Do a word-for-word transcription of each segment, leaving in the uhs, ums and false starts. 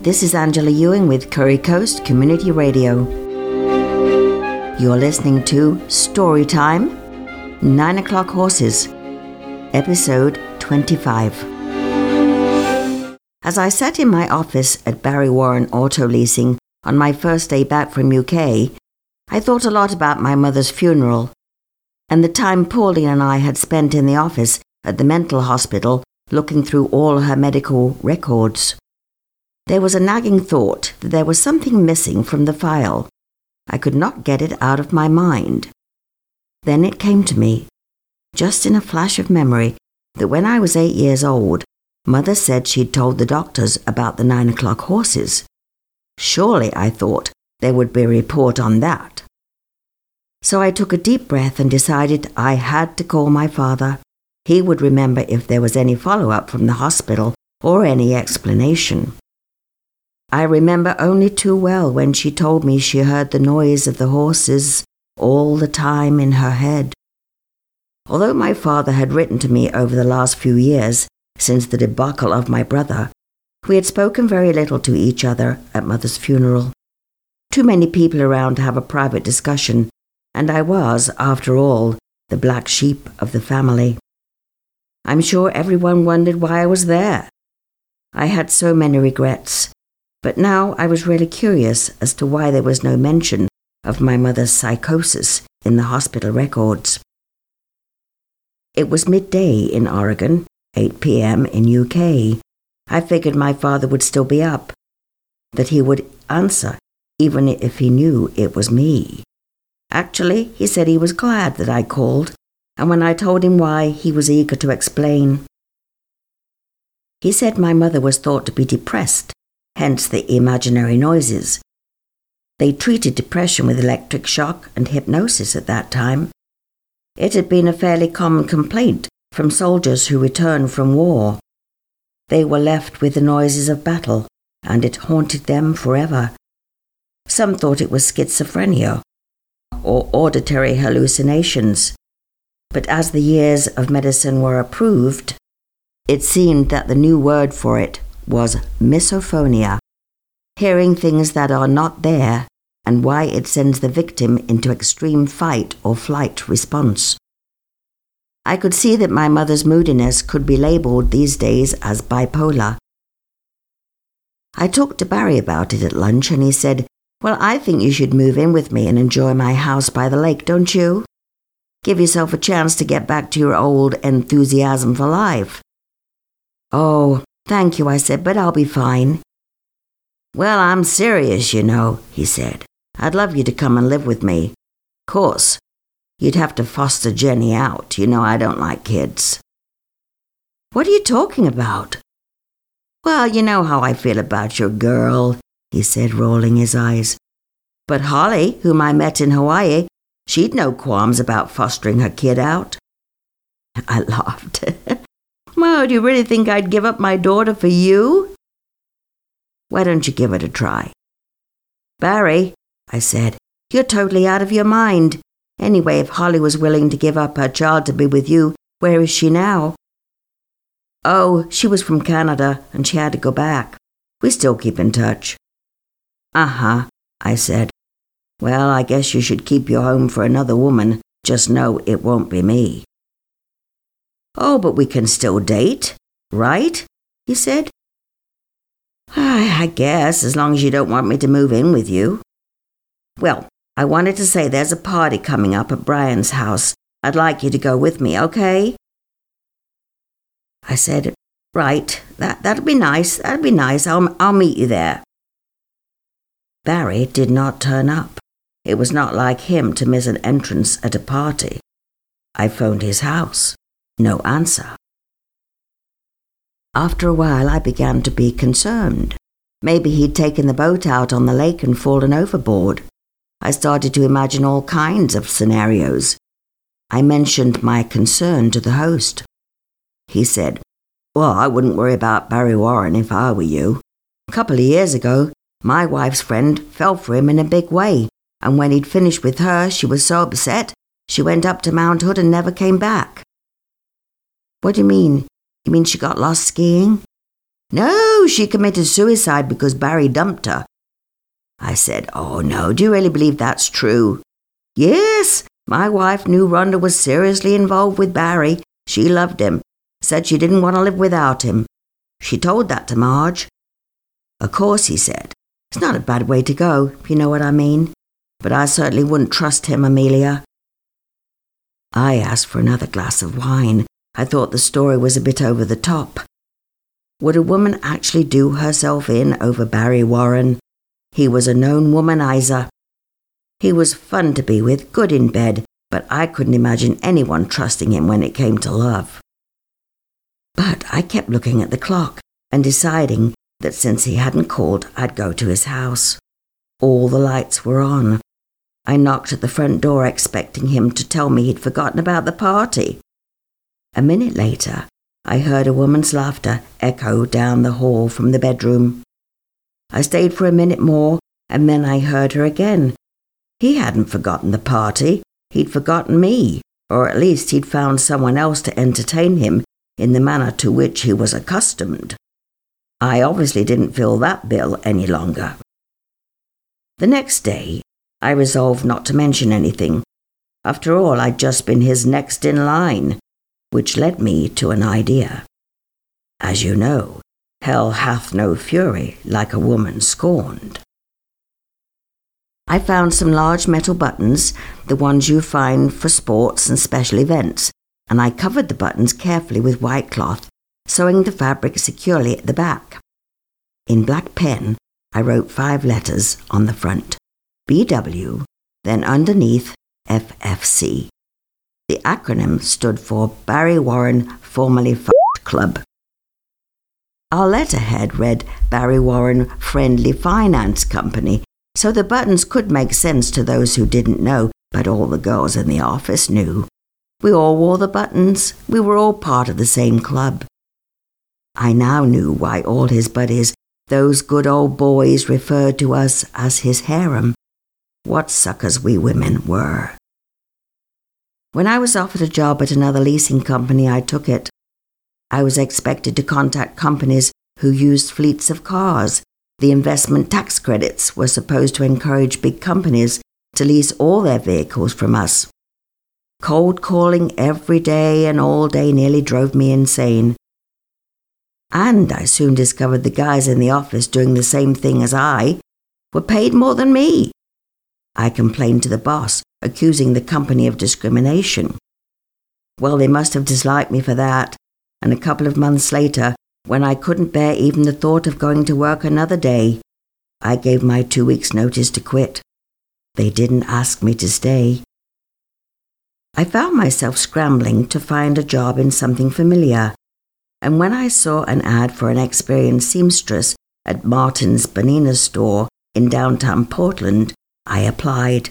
This is Angela Ewing with Curry Coast Community Radio. You're listening to Storytime, Nine O'Clock Horses, Episode twenty-five. As I sat in my office at Barry Warren Auto Leasing on my first day back from U K, I thought a lot about my mother's funeral and the time Pauline and I had spent in the office at the mental hospital looking through all her medical records. There was a nagging thought that there was something missing from the file. I could not get it out of my mind. Then it came to me, just in a flash of memory, that when I was eight years old, Mother said she'd told the doctors about the nine o'clock horses. Surely, I thought, there would be a report on that. So I took a deep breath and decided I had to call my father. He would remember if there was any follow-up from the hospital or any explanation. I remember only too well when she told me she heard the noise of the horses all the time in her head. Although my father had written to me over the last few years, since the debacle of my brother, we had spoken very little to each other at Mother's funeral. Too many people around to have a private discussion, and I was, after all, the black sheep of the family. I'm sure everyone wondered why I was there. I had so many regrets. But now I was really curious as to why there was no mention of my mother's psychosis in the hospital records. It was midday in Oregon, eight p.m. in U K. I figured my father would still be up, that he would answer, even if he knew it was me. Actually, he said he was glad that I called, and when I told him why, he was eager to explain. He said my mother was thought to be depressed, hence the imaginary noises. They treated depression with electric shock and hypnosis at that time. It had been a fairly common complaint from soldiers who returned from war. They were left with the noises of battle, and it haunted them forever. Some thought it was schizophrenia or auditory hallucinations, but as the years of medicine were approved, it seemed that the new word for it was misophonia, hearing things that are not there and why it sends the victim into extreme fight or flight response. I could see that my mother's moodiness could be labeled these days as bipolar. I talked to Barry about it at lunch and he said, "Well, I think you should move in with me and enjoy my house by the lake, don't you? Give yourself a chance to get back to your old enthusiasm for life." "Oh, thank you," I said, "but I'll be fine." "Well, I'm serious, you know," he said. "I'd love you to come and live with me. Of course, you'd have to foster Jenny out. You know I don't like kids." "What are you talking about?" "Well, you know how I feel about your girl," he said, rolling his eyes. "But Holly, whom I met in Hawaii, she'd no qualms about fostering her kid out." I laughed. "Well, do you really think I'd give up my daughter for you?" "Why don't you give it a try?" "Barry," I said, "you're totally out of your mind. Anyway, if Holly was willing to give up her child to be with you, where is she now?" "Oh, she was from Canada, and she had to go back. We still keep in touch." "Uh-huh," I said. "Well, I guess you should keep your home for another woman. Just know it won't be me." "Oh, but we can still date, right?" he said. "I guess, as long as you don't want me to move in with you." "Well, I wanted to say there's a party coming up at Brian's house. I'd like you to go with me, okay?" I said, "Right, that, that'd be nice, that'd be nice. I'll, I'll meet you there." Barry did not turn up. It was not like him to miss an entrance at a party. I phoned his house. No answer. After a while, I began to be concerned. Maybe he'd taken the boat out on the lake and fallen overboard. I started to imagine all kinds of scenarios. I mentioned my concern to the host. He said, "Well, I wouldn't worry about Barry Warren if I were you. A couple of years ago, my wife's friend fell for him in a big way, and when he'd finished with her, she was so upset, she went up to Mount Hood and never came back." "What do you mean? You mean she got lost skiing?" No, she committed suicide because Barry dumped her. I said, oh no, do you really believe that's true? Yes, my wife knew Rhonda was seriously involved with Barry. She loved him, said she didn't want to live without him. She told that to Marge. Of course, he said, it's not a bad way to go, if you know what I mean. But I certainly wouldn't trust him, Amelia. I asked for another glass of wine. I thought the story was a bit over the top. Would a woman actually do herself in over Barry Warren? He was a known womanizer. He was fun to be with, good in bed, but I couldn't imagine anyone trusting him when it came to love. But I kept looking at the clock and deciding that since he hadn't called, I'd go to his house. All the lights were on. I knocked at the front door expecting him to tell me he'd forgotten about the party. A minute later, I heard a woman's laughter echo down the hall from the bedroom. I stayed for a minute more, and then I heard her again. He hadn't forgotten the party. He'd forgotten me, or at least he'd found someone else to entertain him in the manner to which he was accustomed. I obviously didn't fill that bill any longer. The next day, I resolved not to mention anything. After all, I'd just been his next in line, which led me to an idea. As you know, hell hath no fury like a woman scorned. I found some large metal buttons, the ones you find for sports and special events, and I covered the buttons carefully with white cloth, sewing the fabric securely at the back. In black pen, I wrote five letters on the front, B W, then underneath F F C. The acronym stood for Barry Warren Formerly F***ed Club. Our letterhead read Barry Warren Friendly Finance Company, so the buttons could make sense to those who didn't know, but all the girls in the office knew. We all wore the buttons. We were all part of the same club. I now knew why all his buddies, those good old boys, referred to us as his harem. What suckers we women were. When I was offered a job at another leasing company, I took it. I was expected to contact companies who used fleets of cars. The investment tax credits were supposed to encourage big companies to lease all their vehicles from us. Cold calling every day and all day nearly drove me insane. And I soon discovered the guys in the office doing the same thing as I were paid more than me. I complained to the boss, accusing the company of discrimination. Well, they must have disliked me for that, and a couple of months later, when I couldn't bear even the thought of going to work another day, I gave my two weeks' notice to quit. They didn't ask me to stay. I found myself scrambling to find a job in something familiar, and when I saw an ad for an experienced seamstress at Martin's Banana store in downtown Portland, I applied.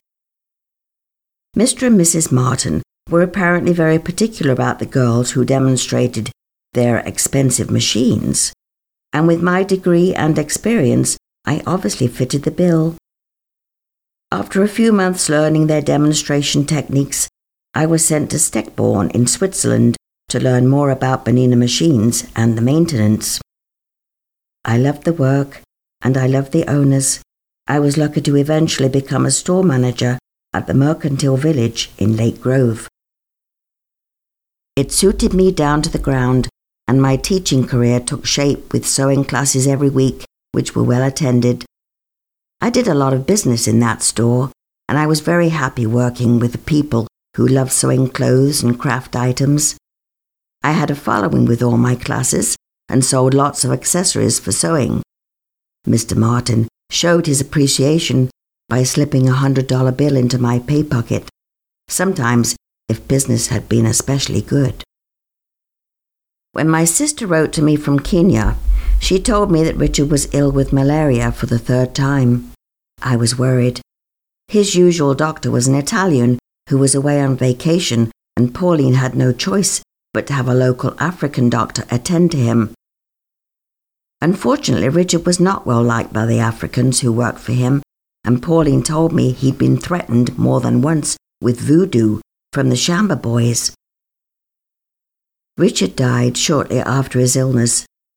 Mister and Missus Martin were apparently very particular about the girls who demonstrated their expensive machines, and with my degree and experience, I obviously fitted the bill. After a few months learning their demonstration techniques, I was sent to Steckborn in Switzerland to learn more about Banana machines and the maintenance. I loved the work, and I loved the owners. I was lucky to eventually become a store manager at the Mercantile Village in Lake Grove. It suited me down to the ground, and my teaching career took shape with sewing classes every week, which were well attended. I did a lot of business in that store, and I was very happy working with the people who loved sewing clothes and craft items. I had a following with all my classes and sold lots of accessories for sewing. Mister Martin showed his appreciation by slipping a hundred dollar bill into my pay pocket, sometimes if business had been especially good. When my sister wrote to me from Kenya, she told me that Richard was ill with malaria for the third time. I was worried. His usual doctor was an Italian who was away on vacation, and Pauline had no choice but to have a local African doctor attend to him. Unfortunately, Richard was not well liked by the Africans who worked for him, and Pauline told me he'd been threatened more than once with voodoo from the Shamba boys. Richard died shortly after his illness,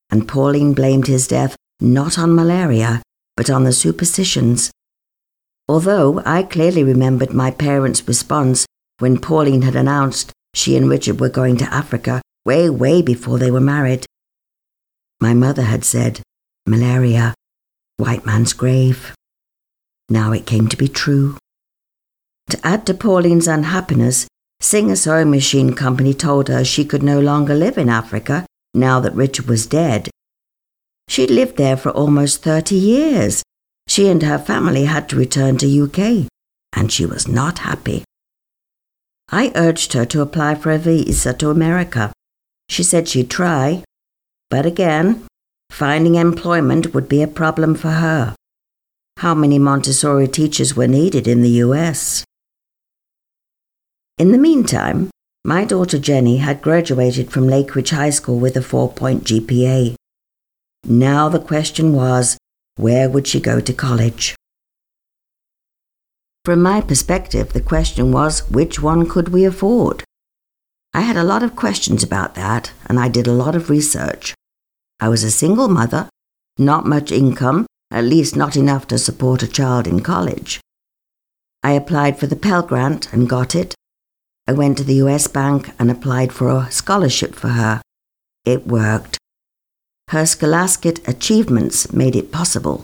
and Pauline blamed his death not on malaria, but on the superstitions. Although I clearly remembered my parents' response when Pauline had announced she and Richard were going to Africa way, way before they were married. My mother had said, malaria, white man's grave. Now it came to be true. To add to Pauline's unhappiness, Singer Sewing Machine Company told her she could no longer live in Africa now that Richard was dead. She'd lived there for almost thirty years. She and her family had to return to U K, and she was not happy. I urged her to apply for a visa to America. She said she'd try, but again, finding employment would be a problem for her. How many Montessori teachers were needed in the U S? In the meantime, my daughter Jenny had graduated from Lakeridge High School with a four-point G P A. Now the question was, where would she go to college? From my perspective, the question was, which one could we afford? I had a lot of questions about that, and I did a lot of research. I was a single mother, not much income, at least not enough to support a child in college. I applied for the Pell Grant and got it. I went to the U S Bank and applied for a scholarship for her. It worked. Her scholastic achievements made it possible.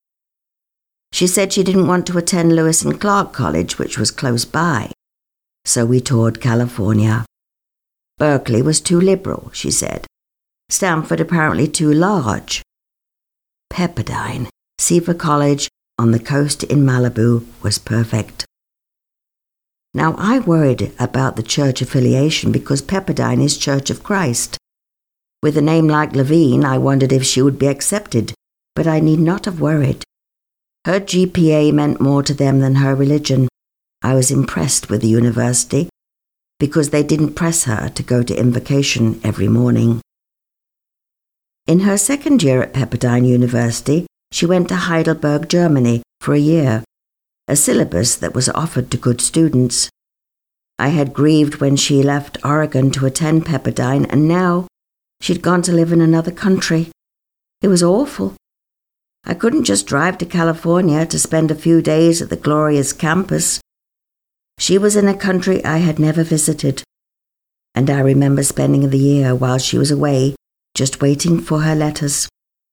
She said she didn't want to attend Lewis and Clark College, which was close by. So we toured California. Berkeley was too liberal, she said. Stanford apparently too large. Pepperdine, Seaver College on the coast in Malibu, was perfect. Now I worried about the church affiliation because Pepperdine is Church of Christ. With a name like Levine, I wondered if she would be accepted, but I need not have worried. Her G P A meant more to them than her religion. I was impressed with the university because they didn't press her to go to invocation every morning. In her second year at Pepperdine University, she went to Heidelberg, Germany, for a year, a syllabus that was offered to good students. I had grieved when she left Oregon to attend Pepperdine, and now she'd gone to live in another country. It was awful. I couldn't just drive to California to spend a few days at the glorious campus. She was in a country I had never visited, and I remember spending the year while she was away, just waiting for her letters.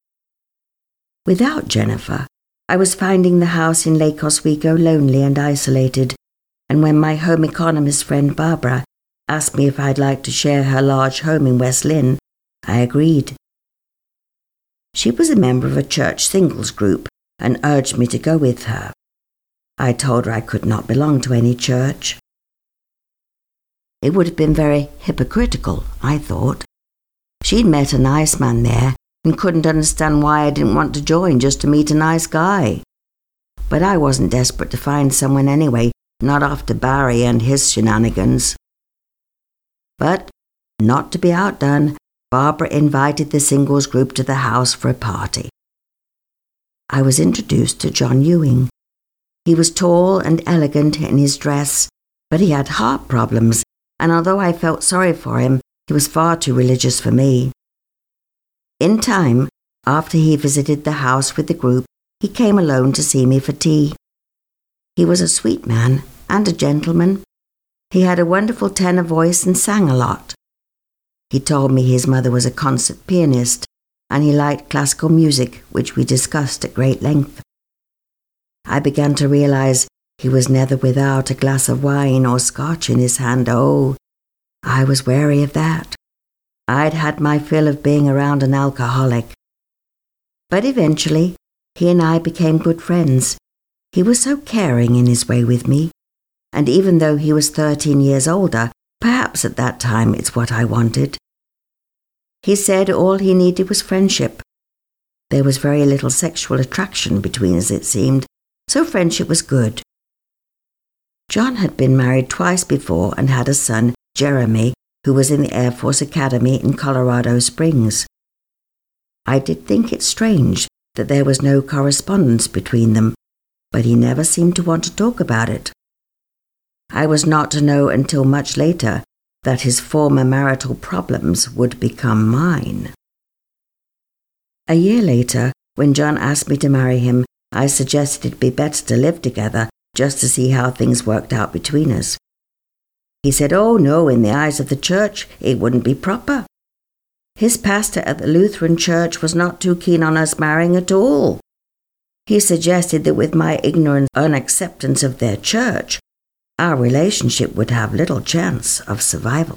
Without Jennifer, I was finding the house in Lake Oswego lonely and isolated, and when my home economist friend Barbara asked me if I'd like to share her large home in West Lynn, I agreed. She was a member of a church singles group and urged me to go with her. I told her I could not belong to any church. It would have been very hypocritical, I thought. She'd met a nice man there and couldn't understand why I didn't want to join just to meet a nice guy. But I wasn't desperate to find someone anyway, not after Barry and his shenanigans. But, not to be outdone, Barbara invited the singles group to the house for a party. I was introduced to John Ewing. He was tall and elegant in his dress, but he had heart problems, and although I felt sorry for him, he was far too religious for me. In time, after he visited the house with the group, he came alone to see me for tea. He was a sweet man and a gentleman. He had a wonderful tenor voice and sang a lot. He told me his mother was a concert pianist, and he liked classical music, which we discussed at great length. I began to realize he was never without a glass of wine or scotch in his hand. Oh, I was wary of that. I'd had my fill of being around an alcoholic. But eventually, he and I became good friends. He was so caring in his way with me, and even though he was thirteen years older, perhaps at that time it's what I wanted. He said all he needed was friendship. There was very little sexual attraction between us, it seemed, so friendship was good. John had been married twice before and had a son, Jeremy, who was in the Air Force Academy in Colorado Springs. I did think it strange that there was no correspondence between them, but he never seemed to want to talk about it. I was not to know until much later that his former marital problems would become mine. A year later, when John asked me to marry him, I suggested it'd be better to live together just to see how things worked out between us. He said, oh no, in the eyes of the church, it wouldn't be proper. His pastor at the Lutheran church was not too keen on us marrying at all. He suggested that with my ignorant unacceptance of their church, our relationship would have little chance of survival.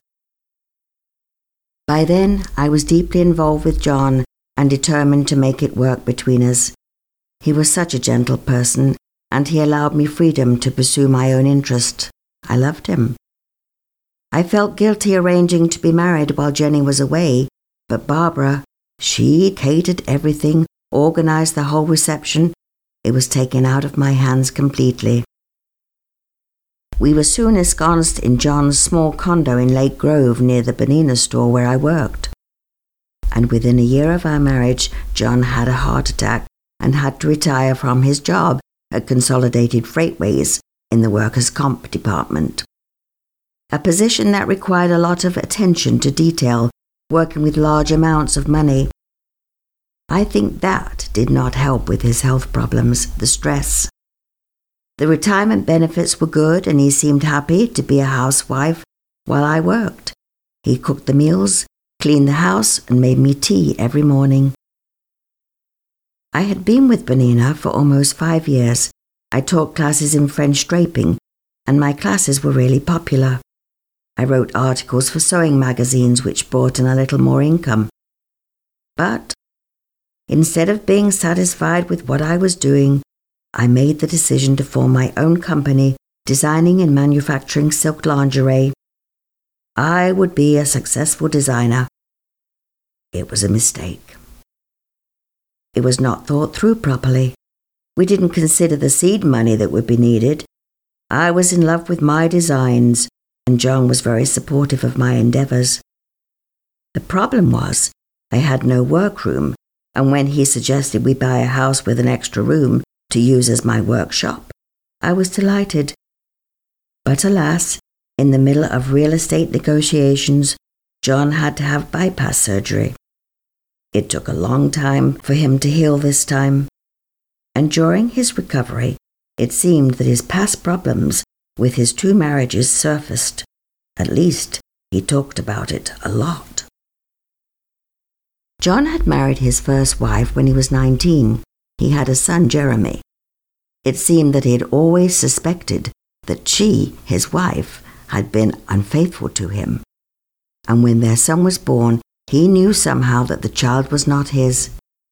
By then, I was deeply involved with John and determined to make it work between us. He was such a gentle person, and he allowed me freedom to pursue my own interest. I loved him. I felt guilty arranging to be married while Jenny was away, but Barbara, she catered everything, organized the whole reception. It was taken out of my hands completely. We were soon ensconced in John's small condo in Lake Grove near the Bonina store where I worked. And within a year of our marriage, John had a heart attack and had to retire from his job at Consolidated Freightways in the workers' comp department. A position that required a lot of attention to detail, working with large amounts of money. I think that did not help with his health problems, the stress. The retirement benefits were good and he seemed happy to be a housewife while I worked. He cooked the meals, cleaned the house, and made me tea every morning. I had been with Bonina for almost five years. I taught classes in French draping, and my classes were really popular. I wrote articles for sewing magazines which brought in a little more income. But instead of being satisfied with what I was doing, I made the decision to form my own company, designing and manufacturing silk lingerie. I would be a successful designer. It was a mistake. It was not thought through properly. We didn't consider the seed money that would be needed. I was in love with my designs, and John was very supportive of my endeavours. The problem was, I had no workroom, and when he suggested we buy a house with an extra room to use as my workshop, I was delighted. But alas, in the middle of real estate negotiations, John had to have bypass surgery. It took a long time for him to heal this time, and during his recovery, it seemed that his past problems with his two marriages surfaced. At least, he talked about it a lot. John had married his first wife when he was nineteen. He had a son, Jeremy. It seemed that he had always suspected that she, his wife, had been unfaithful to him. And when their son was born, he knew somehow that the child was not his.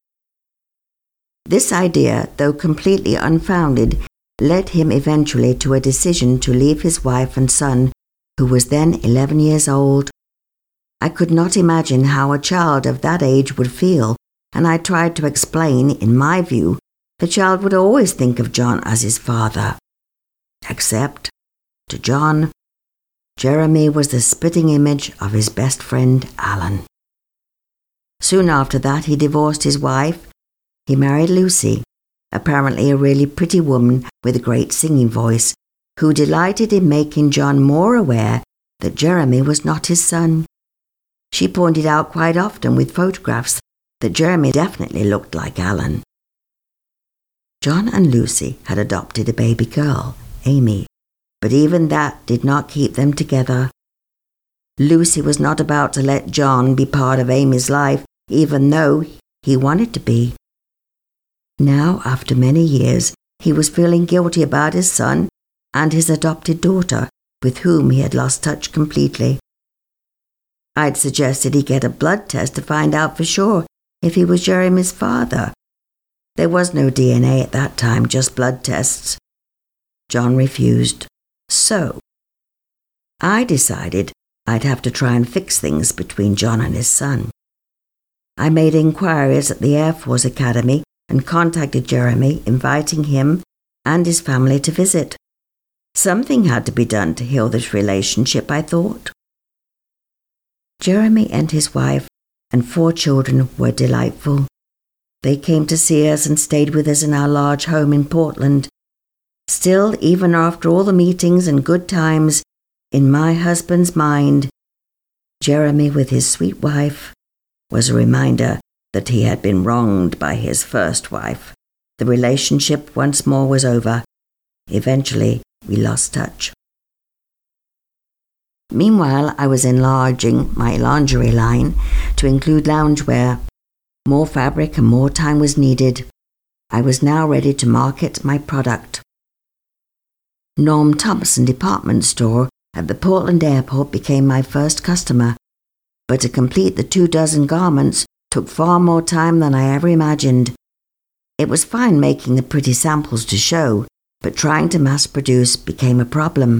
This idea, though completely unfounded, led him eventually to a decision to leave his wife and son, who was then eleven years old. I could not imagine how a child of that age would feel, and I tried to explain, in my view, the child would always think of John as his father. Except, to John, Jeremy was the spitting image of his best friend, Alan. Soon after that, he divorced his wife. He married Lucy, apparently a really pretty woman with a great singing voice, who delighted in making John more aware that Jeremy was not his son. She pointed out quite often with photographs that Jeremy definitely looked like Alan. John and Lucy had adopted a baby girl, Amy, but even that did not keep them together. Lucy was not about to let John be part of Amy's life, even though he wanted to be. Now, after many years, he was feeling guilty about his son and his adopted daughter, with whom he had lost touch completely. I'd suggested he get a blood test to find out for sure if he was Jeremy's father. There was no D N A at that time, just blood tests. John refused. So, I decided I'd have to try and fix things between John and his son. I made inquiries at the Air Force Academy and contacted Jeremy, inviting him and his family to visit. Something had to be done to heal this relationship, I thought. Jeremy and his wife and four children were delightful. They came to see us and stayed with us in our large home in Portland. Still, even after all the meetings and good times, in my husband's mind, Jeremy with his sweet wife was a reminder that he had been wronged by his first wife. The relationship once more was over. Eventually, we lost touch. Meanwhile, I was enlarging my lingerie line to include loungewear. More fabric and more time was needed. I was now ready to market my product. Norm Thompson department store at the Portland airport became my first customer, but to complete the two dozen garments took far more time than I ever imagined. It was fine making the pretty samples to show, but trying to mass produce became a problem.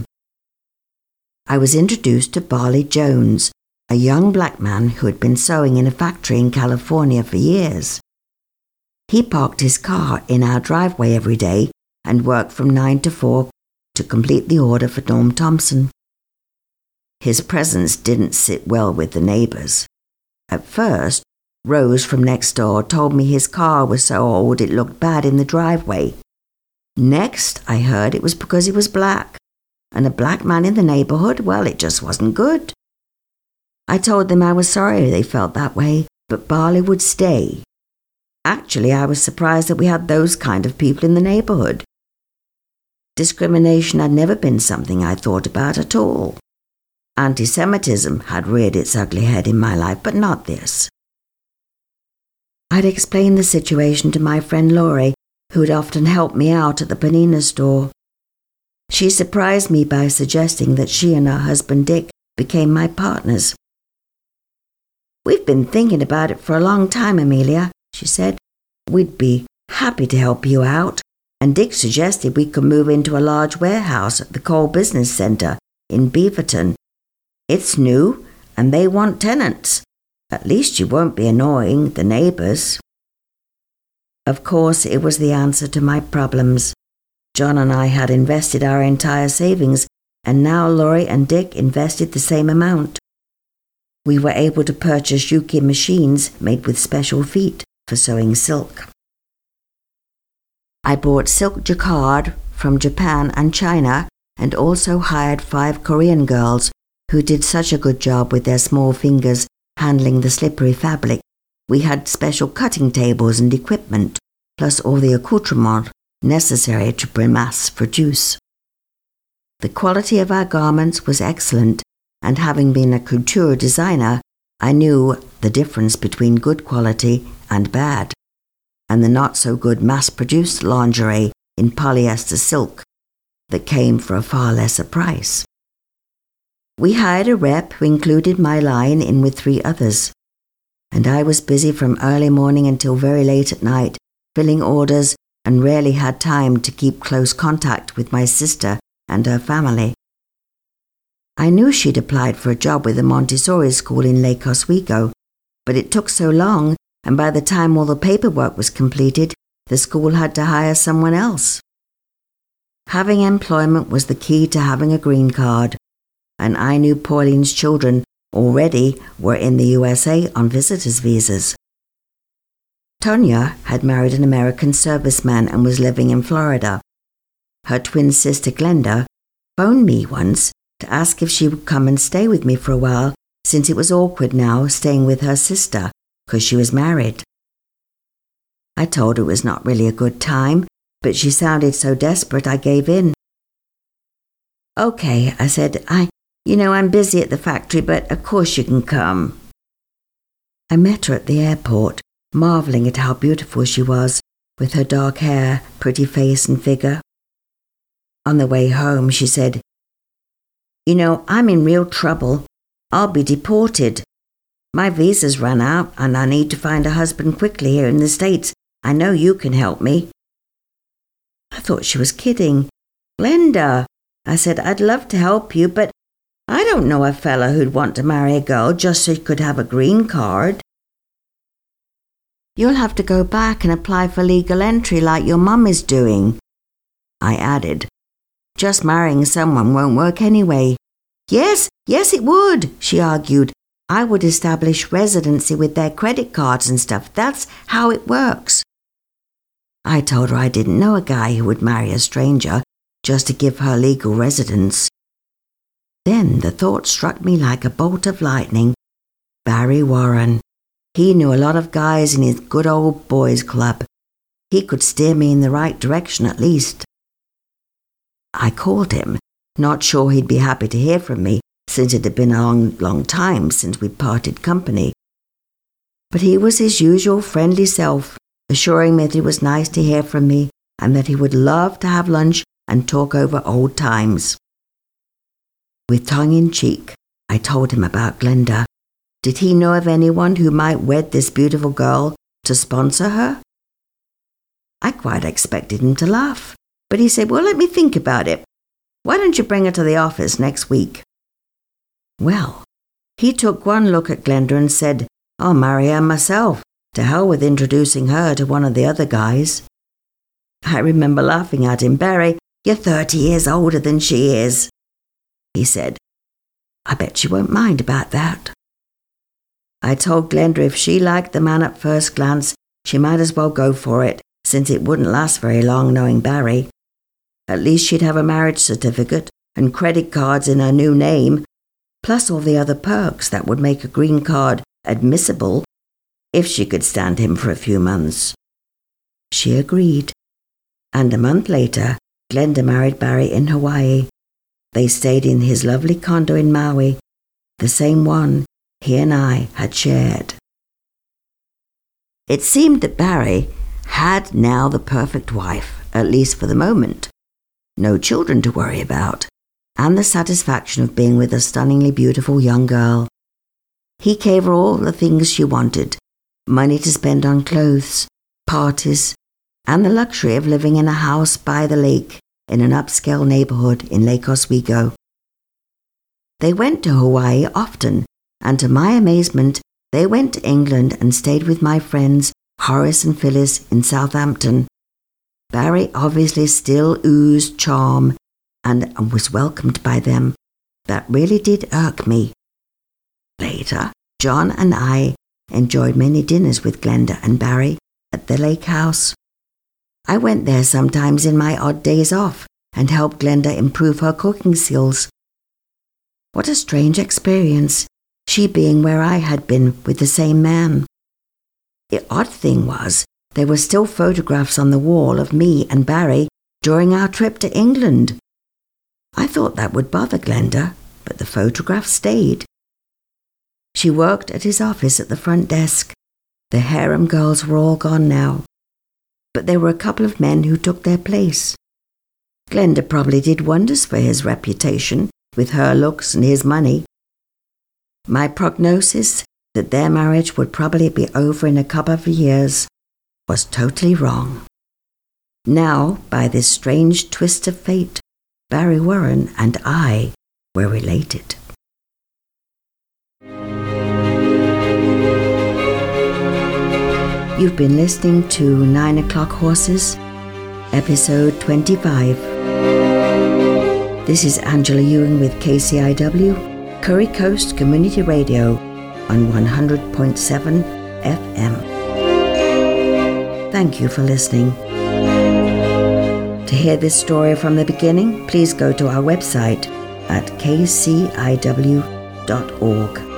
I was introduced to Barley Jones, a young black man who had been sewing in a factory in California for years. He parked his car in our driveway every day and worked from nine to four to complete the order for Norm Thompson. His presence didn't sit well with the neighbors. At first, Rose from next door told me his car was so old it looked bad in the driveway. Next, I heard it was because he was black, and a black man in the neighborhood, well, it just wasn't good. I told them I was sorry they felt that way, but Barley would stay. Actually, I was surprised that we had those kind of people in the neighborhood. Discrimination had never been something I thought about at all. Anti-Semitism had reared its ugly head in my life, but not this. I'd explained the situation to my friend Laurie, who had often helped me out at the Panina store. She surprised me by suggesting that she and her husband Dick became my partners. "We've been thinking about it for a long time, Amelia," she said. "We'd be happy to help you out, and Dick suggested we could move into a large warehouse at the Cole Business Center in Beaverton. It's new, and they want tenants. At least you won't be annoying the neighbors." Of course, it was the answer to my problems. John and I had invested our entire savings, and now Laurie and Dick invested the same amount. We were able to purchase Yuki machines made with special feet for sewing silk. I bought silk jacquard from Japan and China, and also hired five Korean girls who did such a good job with their small fingers handling the slippery fabric. We had special cutting tables and equipment, plus all the accoutrements necessary to mass produce. The quality of our garments was excellent, and having been a couture designer, I knew the difference between good quality and bad, and the not-so-good mass-produced lingerie in polyester silk that came for a far lesser price. We hired a rep who included my line in with three others, and I was busy from early morning until very late at night, filling orders, and rarely had time to keep close contact with my sister and her family. I knew she'd applied for a job with a Montessori school in Lake Oswego, but it took so long, and by the time all the paperwork was completed, the school had to hire someone else. Having employment was the key to having a green card, and I knew Pauline's children already were in the U S A on visitors' visas. Tonya had married an American serviceman and was living in Florida. Her twin sister Glenda phoned me once to ask if she would come and stay with me for a while, since it was awkward now staying with her sister, because she was married. I told her it was not really a good time, but she sounded so desperate I gave in. "Okay," I said, I, you know, I'm busy at the factory, but of course you can come." I met her at the airport, marveling at how beautiful she was, with her dark hair, pretty face and figure. On the way home, she said, "You know, I'm in real trouble. I'll be deported. My visa's run out, and I need to find a husband quickly here in the States. I know you can help me." I thought she was kidding. "Glenda," I said, "I'd love to help you, but I don't know a fella who'd want to marry a girl just so he could have a green card." "You'll have to go back and apply for legal entry like your mum is doing," I added. "Just marrying someone won't work anyway." Yes, yes it would," she argued. "I would establish residency with their credit cards and stuff. That's how it works." I told her I didn't know a guy who would marry a stranger just to give her legal residence. Then the thought struck me like a bolt of lightning. Barry Warren. He knew a lot of guys in his good old boys club. He could steer me in the right direction at least. I called him, not sure he'd be happy to hear from me, since it had been a long, long time since we'd parted company. But he was his usual friendly self, assuring me that it was nice to hear from me and that he would love to have lunch and talk over old times. With tongue in cheek, I told him about Glenda. Did he know of anyone who might wed this beautiful girl to sponsor her? I quite expected him to laugh, but he said, well, let me think about it. Why don't you bring her to the office next week? Well, he took one look at Glenda and said, I'll marry her myself. To hell with introducing her to one of the other guys. I remember laughing at him. Barry, you're thirty years older than she is. He said, I bet she won't mind about that. I told Glenda if she liked the man at first glance, she might as well go for it, since it wouldn't last very long knowing Barry. At least she'd have a marriage certificate and credit cards in her new name, plus all the other perks that would make a green card admissible if she could stand him for a few months. She agreed, and a month later, Glenda married Barry in Hawaii. They stayed in his lovely condo in Maui, the same one he and I had shared. It seemed that Barry had now the perfect wife, at least for the moment. No children to worry about, and the satisfaction of being with a stunningly beautiful young girl. He gave her all the things she wanted, money to spend on clothes, parties, and the luxury of living in a house by the lake in an upscale neighborhood in Lake Oswego. They went to Hawaii often, and to my amazement, they went to England and stayed with my friends Horace and Phyllis in Southampton. Barry obviously still oozed charm and was welcomed by them. That really did irk me. Later, John and I enjoyed many dinners with Glenda and Barry at the lake house. I went there sometimes in my odd days off and helped Glenda improve her cooking skills. What a strange experience, she being where I had been with the same man. The odd thing was, there were still photographs on the wall of me and Barry during our trip to England. I thought that would bother Glenda, but the photograph stayed. She worked at his office at the front desk. The harem girls were all gone now, but there were a couple of men who took their place. Glenda probably did wonders for his reputation with her looks and his money. My prognosis that their marriage would probably be over in a couple of years was totally wrong. Now, by this strange twist of fate, Barry Warren and I were related. You've been listening to Nine O'Clock Horses, episode twenty-five. This is Angela Ewing with K C I W, Curry Coast Community Radio on one hundred point seven F M. Thank you for listening. To hear this story from the beginning, please go to our website at k c i w dot org.